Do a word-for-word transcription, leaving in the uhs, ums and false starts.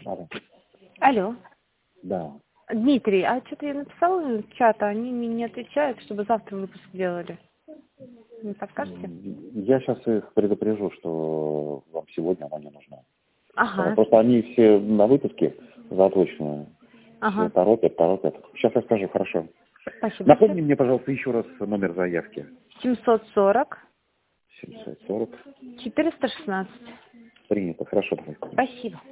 Алло. Алло. Да. Дмитрий, а что-то я написала в чат, а они мне не отвечают, чтобы завтра выпуск делали. Не подскажете? Я сейчас их предупрежу, что вам сегодня она не нужна. Ага. Просто они все на выпуске заточенные. Ага. Все торопят, торопят. Сейчас я скажу, хорошо. Спасибо. Напомни мне, пожалуйста, еще раз номер заявки. семьсот сорок семьсот сорок. четыреста шестнадцать. Принято. Хорошо, давай. Спасибо.